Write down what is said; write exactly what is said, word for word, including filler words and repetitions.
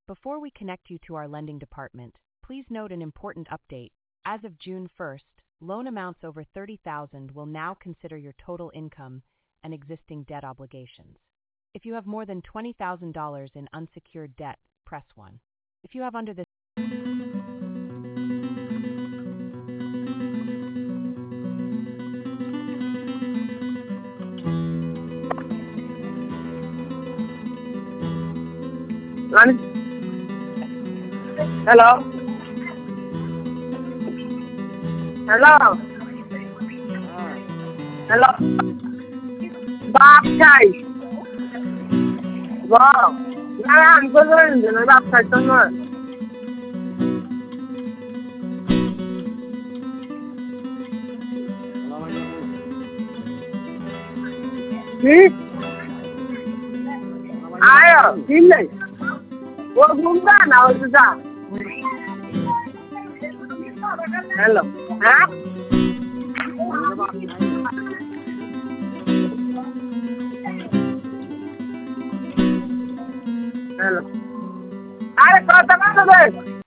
Before we connect you to our lending department, please note an important update. As of June first, loan amounts over thirty thousand dollars will now consider your total income and existing debt obligations. If you have more than twenty thousand dollars in unsecured debt, press one. If you have under this Hello. Hello. Hello. Baptized. Wow. Now I'm going to the baptized somewhere. Hmm? Ayo, sini. Wo gunda na usuza. Hello. Huh? Hello. Are kota mana deh?